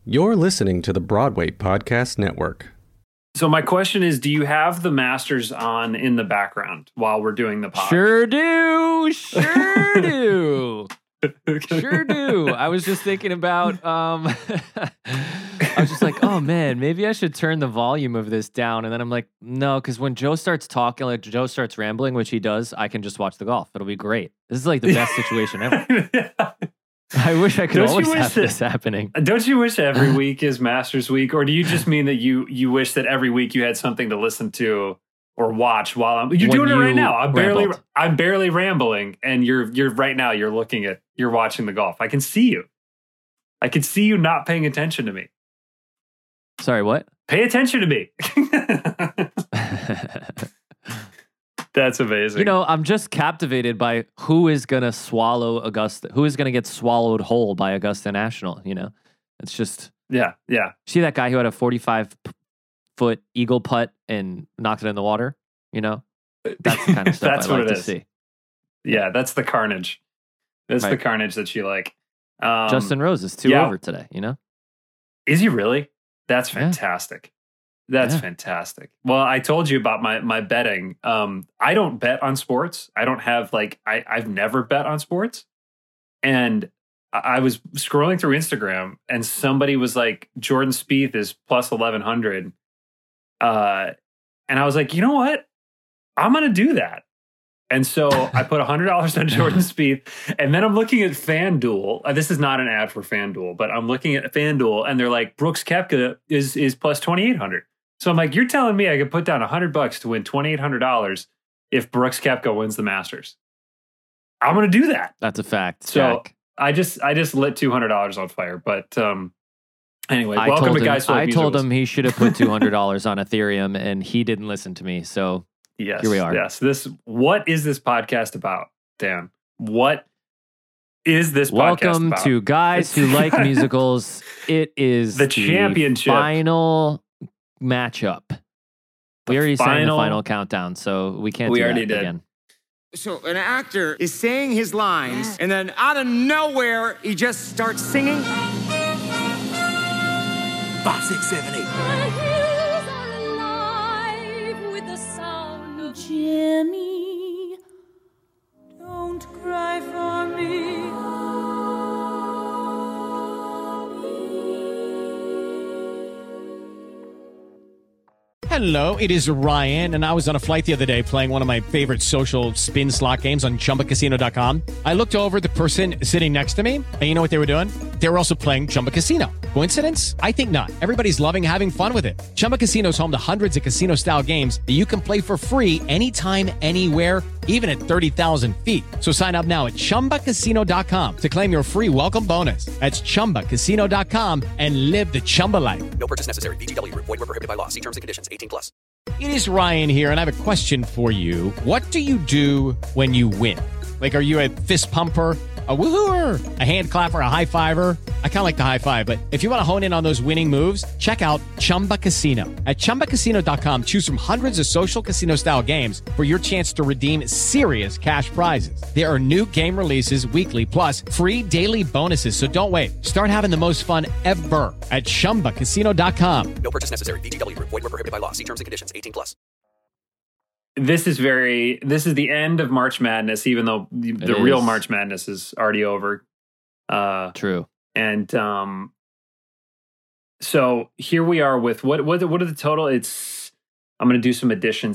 You're listening to the Broadway Podcast Network. So my question is, do you have the Masters on in the background while we're doing the pod? Sure do. Sure do. Sure do. I was just thinking about, I was just like, oh man, maybe I should turn the volume of this down. And then I'm like, no, because when Joe starts talking, like Joe starts rambling, which he does, I can just watch the golf. It'll be great. This is like the best situation ever. I wish I could always have this happening. Don't you wish every week is Masters week? Or do you just mean that you wish that every week you had something to listen to or watch while you're doing it right now? I'm barely rambling, and you're right now you're watching the golf. I can see you. I can see you not paying attention to me. Sorry, what? Pay attention to me. That's amazing. You know, I'm just captivated by who is going to swallow Augusta, who is going to get swallowed whole by Augusta National, you know? It's just... Yeah. See that guy who had a 45-foot eagle putt and knocked it in the water? You know? That's the kind of stuff I like to see. Yeah, that's the carnage. That's the carnage that you like. Justin Rose is 2 over today, you know? Is he really? That's fantastic. That's fantastic. Well, I told you about my betting. I don't bet on sports. I don't have I've never bet on sports. And I was scrolling through Instagram and somebody was like, Jordan Spieth is plus 1100. And I was like, you know what? I'm going to do that. And so I put $100 on Jordan Spieth. And then I'm looking at FanDuel. This is not an ad for FanDuel, but I'm looking at FanDuel and they're like, Brooks Koepka is plus 2,800. So I'm like, you're telling me I could put down $100 to win $2,800 if Brooks Koepka wins the Masters? I'm going to do that. That's a fact. So Jack. I just lit $200 on fire. But anyway, I told him he should have put $200 on Ethereum, and he didn't listen to me. So here we are. Yes. What is this podcast about, Dan? What is this podcast Welcome about? to Guys Who Like Musicals. It is the championship final matchup. We already sang the final countdown, so we can't do that again. So an actor is saying his lines, and then out of nowhere, he just starts singing. 5, 6, 7, 8. My hills are alive with the sound of Jimmy. Don't cry for me. Hello, it is Ryan, and I was on a flight the other day playing one of my favorite social spin slot games on ChumbaCasino.com. I looked over at the person sitting next to me, and you know what they were doing? They were also playing Chumba Casino. Coincidence? I think not. Everybody's loving having fun with it. Chumba Casino is home to hundreds of casino-style games that you can play for free anytime, anywhere, even at 30,000 feet. So sign up now at ChumbaCasino.com to claim your free welcome bonus. That's ChumbaCasino.com and live the Chumba life. No purchase necessary. VGW. Void where prohibited by law. See terms and conditions. 18+. It is Ryan here, and I have a question for you. What do you do when you win? Like, are you a fist pumper, a woohooer, a hand clapper, a high fiver? I kind of like the high five, but if you want to hone in on those winning moves, check out Chumba Casino. At ChumbaCasino.com, choose from hundreds of social casino-style games for your chance to redeem serious cash prizes. There are new game releases weekly, plus free daily bonuses, so don't wait. Start having the most fun ever at ChumbaCasino.com. No purchase necessary. VGW. Void where prohibited by law. See terms and conditions. 18+. This is the end of March Madness, even though the real March Madness is already over. True. And so here we are with what are the total? I'm going to do some additions.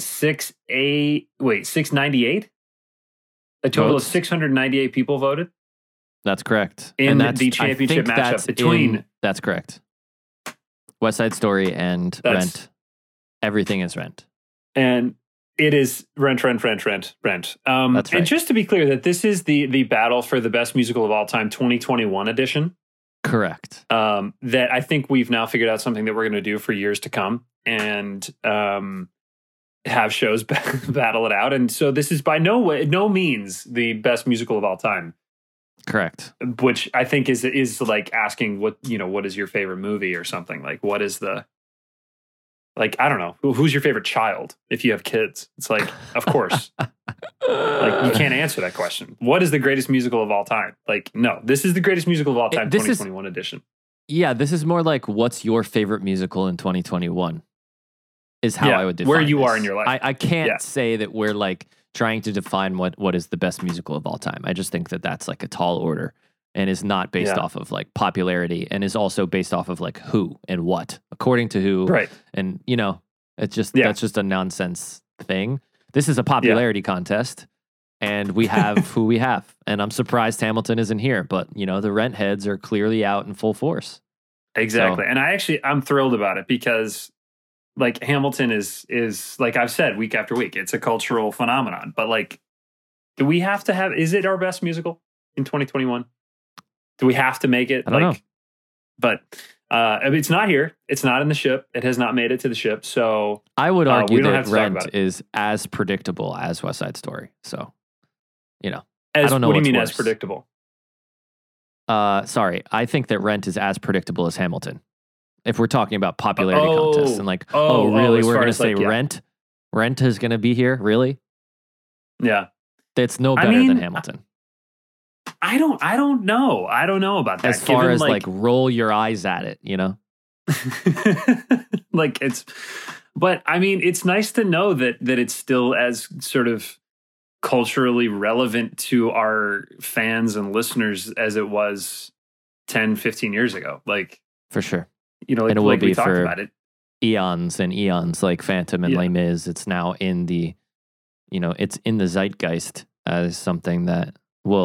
698. A total Votes? of 698 people voted. That's correct. In the championship matchup between. That's correct. West Side Story and Rent. Everything is Rent. And it is Rent. That's right. And just to be clear, that this is the battle for the best musical of all time, 2021 edition. Correct. That I think we've now figured out something that we're going to do for years to come, and have shows battle it out. And so this is by no means the best musical of all time. Correct. Which I think is like asking what is your favorite movie or something. Like, what is the, like, I don't know, who's your favorite child if you have kids? It's like, of course. Like, you can't answer that question. What is the greatest musical of all time? Like, no, this is the greatest musical of all time, 2021 edition. Yeah, this is more like what's your favorite musical in 2021 is how Yeah, I would define where you this. are in your life. I can't Yeah. say that we're like trying to define what is the best musical of all time. I just think that that's like a tall order and is not based Yeah. off of like popularity and is also based off of like who and what, according to who. Right. And, you know, it's just, Yeah. that's just a nonsense thing. This is a popularity contest. And we have who we have. And I'm surprised Hamilton isn't here, but you know, the rent heads are clearly out in full force. Exactly. So- And I'm thrilled about it because like Hamilton is like I've said week after week, it's a cultural phenomenon. But like, do we have to have, is it our best musical in 2021? Do we have to make it? I don't know. But I mean, it's not here. It's not in the ship. It has not made it to the ship. So I would we argue don't have that to talk Rent about it. is as predictable as West Side Story. So, you know, as, don't know what do you what's mean worse. as predictable? sorry, I think that Rent is as predictable as Hamilton. If we're talking about popularity Oh. contests and like, Oh, really, as we're far going to as, say like, yeah. Rent is going to be here? Really? Yeah. It's no I better mean, than Hamilton. I don't know. I don't know about that. As far Given, as like roll your eyes at it, you know? like but I mean, it's nice to know that it's still as sort of culturally relevant to our fans and listeners as it was 10, 15 years ago. Like, For sure. you know, like, And it will like we be talked for about it. Eons and eons, like Phantom and Yeah. Les Mis. It's now in the, you know, it's in the zeitgeist as something that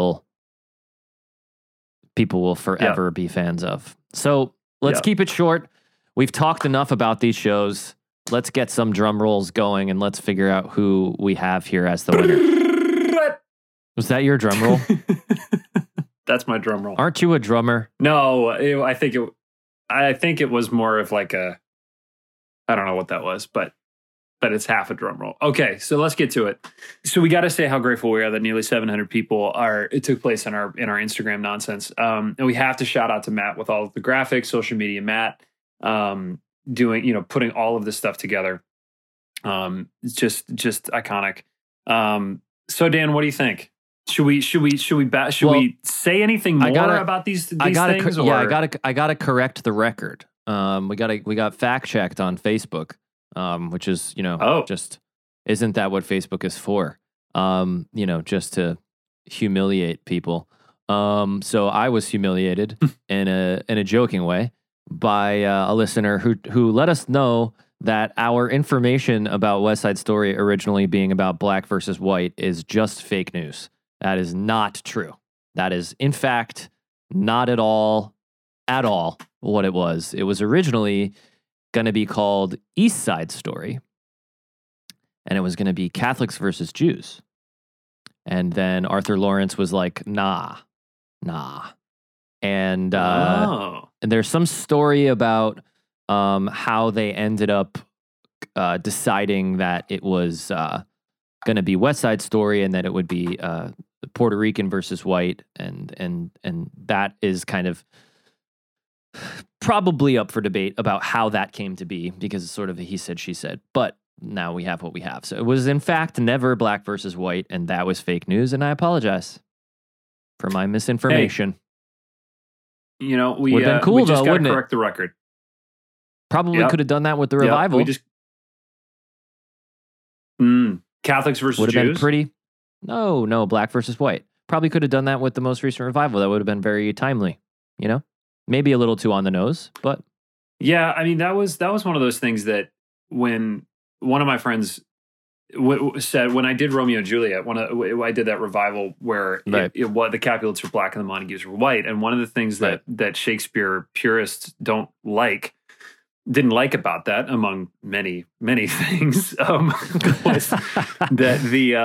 people will forever be fans of. So let's Yeah. keep it short. We've talked enough about these shows. Let's get some drum rolls going and let's figure out who we have here as the winner. Was that your drum roll? That's my drum roll. Aren't you a drummer? No, I think it was more of like I don't know what that was, but it's half a drum roll. Okay, so let's get to it. So we got to say how grateful we are that nearly 700 people it took place in our Instagram nonsense. And we have to shout out to Matt with all of the graphics, social media Matt, doing, you know, putting all of this stuff together. It's just iconic. So Dan, what do you think? Should we say anything more about these things? I gotta correct the record. We got fact checked on Facebook, which is, you know, just isn't that what Facebook is for? You know, just to humiliate people. So I was humiliated in a joking way by a listener who let us know that our information about West Side Story originally being about black versus white is just fake news. That is not true. That is, in fact, not at all what it was. It was originally going to be called East Side Story, and it was going to be Catholics versus Jews. And then Arthur Lawrence was like, nah. And there's some story about how they ended up deciding that it was going to be West Side Story and that it would be Puerto Rican versus white, and that is kind of probably up for debate about how that came to be, because it's sort of a he said, she said. But now we have what we have. So it was in fact never black versus white, and that was fake news, and I apologize for my misinformation. Hey, you know, we Would've been cool, we just though, gotta wouldn't it? correct the record. Probably could have done that with the revival. We just Catholics versus would have Jews. been pretty. No, black versus white. Probably could have done that with the most recent revival. That would have been very timely. You know, maybe a little too on the nose, but Yeah, I mean that was one of those things that when one of my friends said when I did Romeo and Juliet, I did that revival where Right. the Capulets were black and the Montagues were white, and one of the things that Shakespeare purists didn't like about that, among many things, was that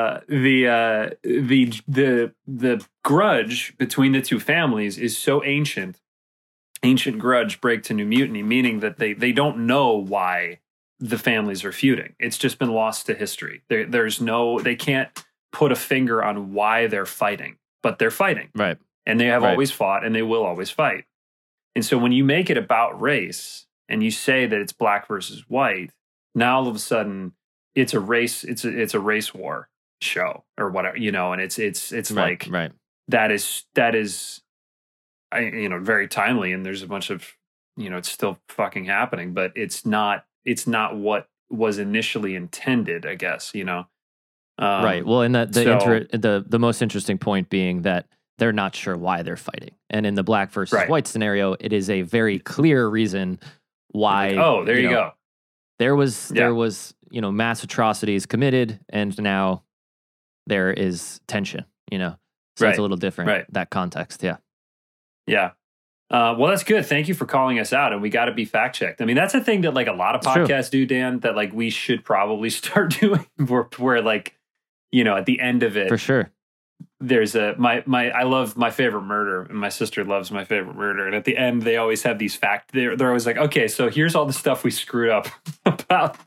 the grudge between the two families is so ancient grudge break to new mutiny, meaning that they don't know why the families are feuding. It's just been lost to history. They can't put a finger on why they're fighting, but they're fighting. right. And they have always fought, and they will always fight. And so when you make it about race and you say that it's black versus white, now all of a sudden it's a race war show or whatever, you know, and it's Right, like right. that is very timely, and there's a bunch of it's still fucking happening, but it's not what was initially intended, I guess, Right. Well, and so- the most interesting point being that they're not sure why they're fighting. And in the black versus Right. white scenario, it is a very clear reason why. Oh, there you go. There was Yeah. mass atrocities committed, and now there is tension. So it's Right. a little different. Right. That context. Yeah. Yeah. Well, that's good. Thank you for calling us out, and we got to be fact checked. I mean, that's a thing that like a lot of It's true. podcasts do, Dan. That like we should probably start doing, where like at the end of it, For sure. there's I love My Favorite Murder, and my sister loves My Favorite Murder, and at the end they always have these they're always like, okay, so here's all the stuff we screwed up about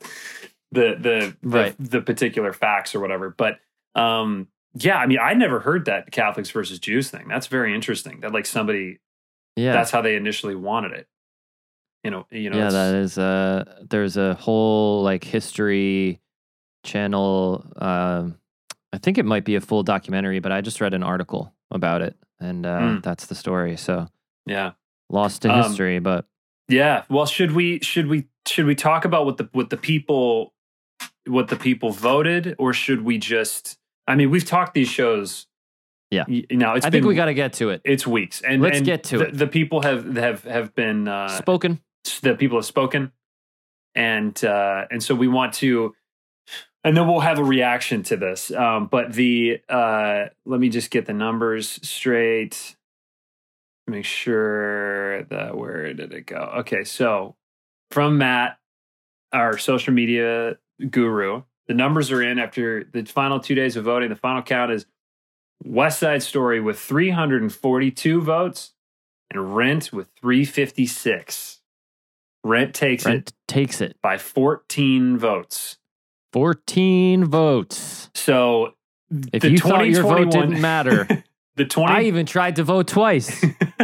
the particular facts or whatever. But yeah, I mean, I never heard that Catholics versus Jews thing. That's very interesting. That like somebody, Yeah. that's how they initially wanted it. Yeah, it's- that is. There's a whole like history channel. I think it might be a full documentary, but I just read an article about it, and that's the story. So yeah. lost to history, but Yeah. Well, should we talk about what the people voted, or should we just? I mean, we've talked these shows. Yeah. It's I think we got to get to it. It's weeks, and Let's get to it. The people have been Spoken. The people have spoken, and so we want to, and then we'll have a reaction to this. But let me just get the numbers straight. Make sure that where did it go? Okay, so from Matt, our social media guru, the numbers are in after the final 2 days of voting. The final count is West Side Story with 342 votes and Rent with 356. Rent takes it by 14 votes. 14 votes. So If the you thought your vote 2021 didn't matter, the 20 I even tried to vote twice.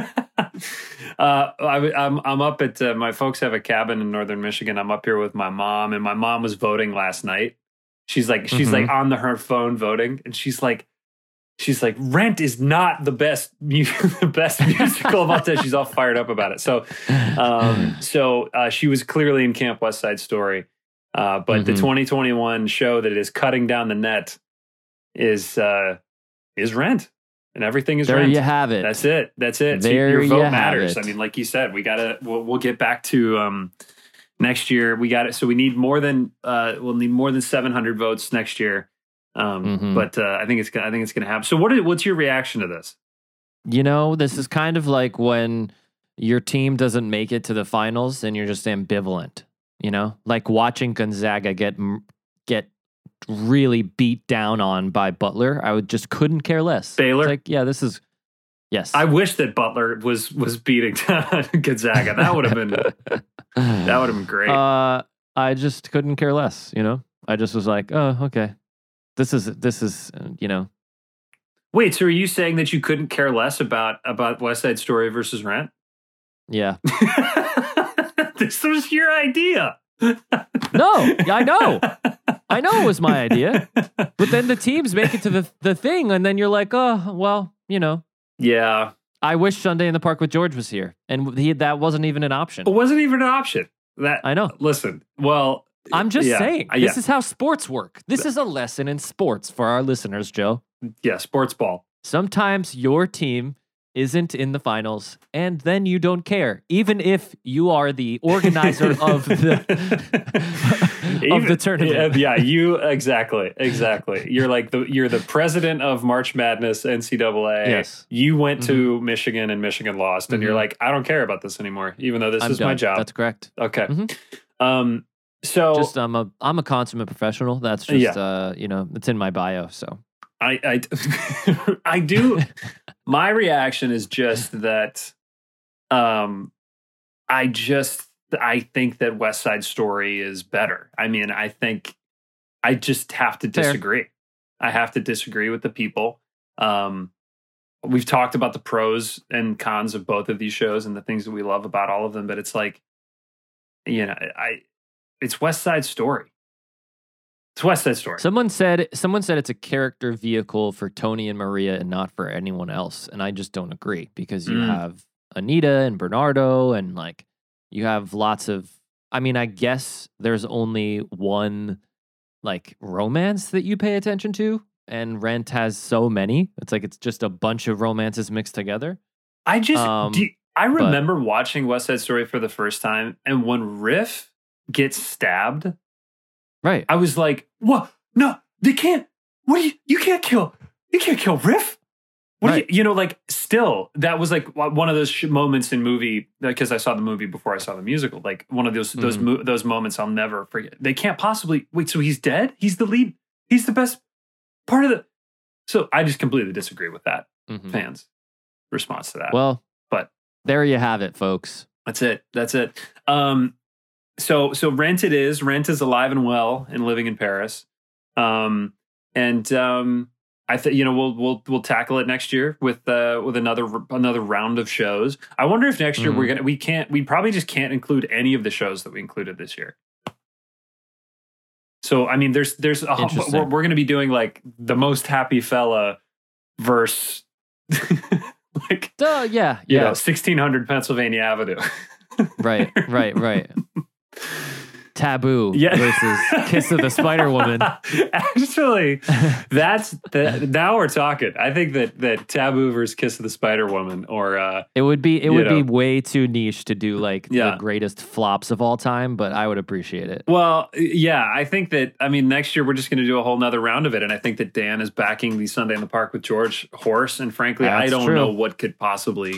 I'm up at my folks have a cabin in northern Michigan. I'm up here with my mom, and my mom was voting last night. She's like on her phone voting, and she's like Rent is not the best musical of all time. She's all fired up about it. So she was clearly in Camp West Side Story, but the 2021 show that is cutting down the net is Rent. And everything is There Rent. you have it. That's it. So There your you vote have matters. it. I mean, like you said, we'll get back to next year. We got it. So we need more than 700 votes next year. But I think it's gonna happen. So what's your reaction to this? This is kind of like when your team doesn't make it to the finals and you're just ambivalent. Like watching Gonzaga get really beat down on by Butler. I just couldn't care less. Baylor? It's like, yeah, this is yes. I wish that Butler was beating down Gonzaga. That would have been great. I just couldn't care less. I just was like, oh, okay. This is Wait, so are you saying that you couldn't care less about West Side Story versus Rent? yeah. This was your idea. No, I know it was my idea. But then the teams make it to the thing, and then you're like, oh, well, Yeah. I wish Sunday in the Park with George was here, and that wasn't even an option. It wasn't even an option. I know. Listen, well, I'm just yeah, saying, yeah. this is how sports work. This is a lesson in sports for our listeners, Joe. Yeah, sports ball. Sometimes your team isn't in the finals, and then you don't care, even if you are the organizer of the tournament. Yeah, you exactly. You're the president of March Madness NCAA. Yes. You went to Michigan and Michigan lost, and you're like, I don't care about this anymore, even though this I'm is my done. job. That's correct. Okay. Mhm. So Just I'm a consummate professional. That's just it's in my bio. So I I do. My reaction is just that I think that West Side Story is better. I mean, I think I just have to disagree. I have to disagree with the people. We've talked about the pros and cons of both of these shows and the things that we love about all of them, but it's like, it's West Side Story. It's West Side Story. someone said it's a character vehicle for Tony and Maria and not for anyone else, and I just don't agree because you have Anita and Bernardo and like You have lots of, I mean, I guess there's only one like romance that you pay attention to, and Rent has so many. It's like it's just a bunch of romances mixed together. I remember watching West Side Story for the first time, and when Riff gets stabbed, right? I was like, "What? No, they can't. What? You can't kill Riff." What right. do you know, like, still, that was like one of those moments in movie, because I saw the movie before I saw the musical. Like one of those moments I'll never forget. They can't possibly wait. So he's dead. He's the lead. He's the best part of the. So I just completely disagree with that fans' response to that. Well, but there you have it, folks. That's it. So Rent it is. Rent is alive and well and living in Paris. I think we'll tackle it next year with another round of shows. I wonder if next year we probably just can't include any of the shows that we included this year. So I mean, there's we're going to be doing like the Most Happy Fella verse, like 1600 Pennsylvania Avenue. Right. Taboo versus Kiss of the Spider Woman. Actually, now we're talking. I think that Taboo versus Kiss of the Spider Woman, or it would be way too niche to do like the greatest flops of all time, but I would appreciate it. Well, yeah, I think that next year we're just going to do a whole nother round of it, and I think that Dan is backing the Sunday in the Park with George horse, and frankly, I don't know what could possibly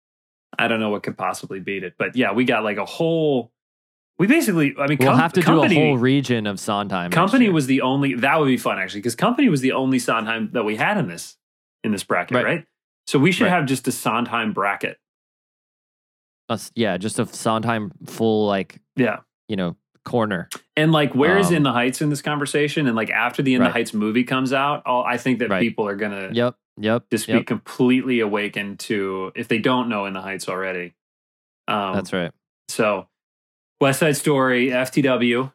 beat it. But yeah, we got like a whole. We basically, we'll have to do a whole region of Sondheim. Company was the only, that would be fun actually, because Company was the only Sondheim that we had in this bracket, right? So we should have just a Sondheim bracket. Just a Sondheim full, corner. And like, where is In the Heights in this conversation? And like after the In the Heights movie comes out, I think that people are going to be completely awakened to, if they don't know In the Heights already. That's right. So West Side Story, FTW,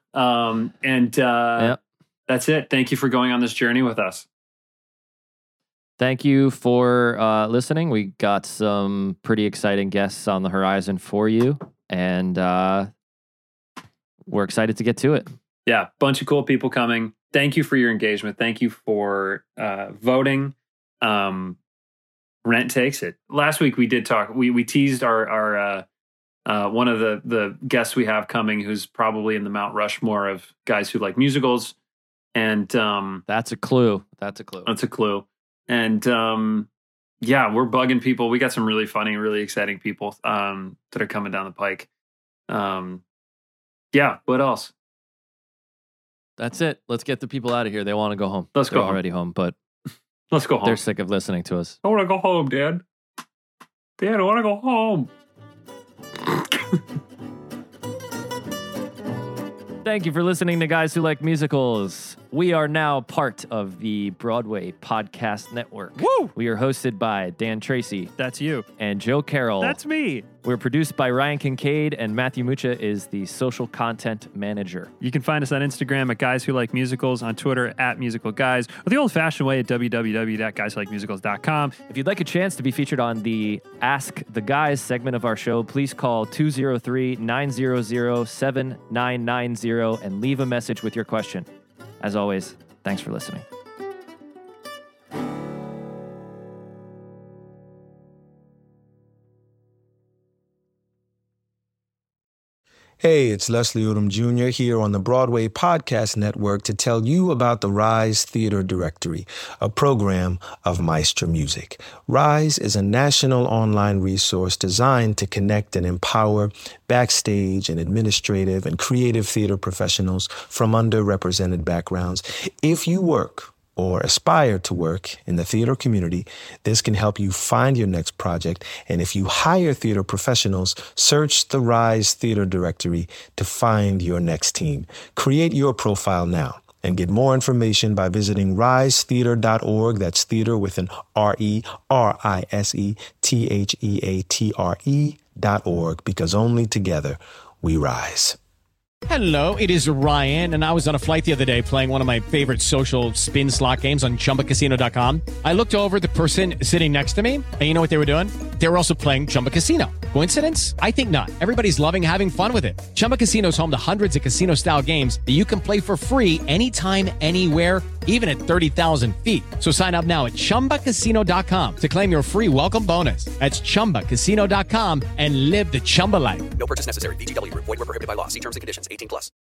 that's it. Thank you for going on this journey with us. Thank you for listening. We got some pretty exciting guests on the horizon for you, and we're excited to get to it. Yeah, bunch of cool people coming. Thank you for your engagement. Thank you for voting. Rent takes it. Last week we did talk. We teased our one of the guests we have coming, who's probably in the Mount Rushmore of guys who like musicals, and that's a clue. And we're bugging people. We got some really funny, really exciting people that are coming down the pike. What else? That's it. Let's get the people out of here. They want to go home. They're already home, but let's go home. They're sick of listening to us. I want to go home, Dad. I want to go home. Thank you for listening to Guys Who Like Musicals. We are now part of the Broadway Podcast Network. Woo! We are hosted by Dan Tracy. That's you. And Joe Carroll. That's me. We're produced by Ryan Kincaid, and Matthew Mucha is the social content manager. You can find us on Instagram at Guys Who Like Musicals, on Twitter at Musical Guys, or the old-fashioned way at www.guyswhoLikemusicals.com. If you'd like a chance to be featured on the Ask the Guys segment of our show, please call 203-900-7990 and leave a message with your question. As always, thanks for listening. Hey, it's Leslie Odom Jr. here on the Broadway Podcast Network to tell you about the Rise Theater Directory, a program of Maestro Music. Rise is a national online resource designed to connect and empower backstage and administrative and creative theater professionals from underrepresented backgrounds. If you work or aspire to work in the theater community, this can help you find your next project. And if you hire theater professionals, search the Rise Theater Directory to find your next team. Create your profile now and get more information by visiting risetheater.org. That's theater with an RERISETHEATRE.org, because only together we rise. Hello, it is Ryan, and I was on a flight the other day playing one of my favorite social spin slot games on ChumbaCasino.com. I looked over at the person sitting next to me, and you know what they were doing? They were also playing Chumba Casino. Coincidence? I think not. Everybody's loving having fun with it. Chumba Casino is home to hundreds of casino-style games that you can play for free anytime, anywhere, even at 30,000 feet. So sign up now at ChumbaCasino.com to claim your free welcome bonus. That's ChumbaCasino.com and live the Chumba life. No purchase necessary. VGW Group. Void where prohibited by law. See terms and conditions. 18+.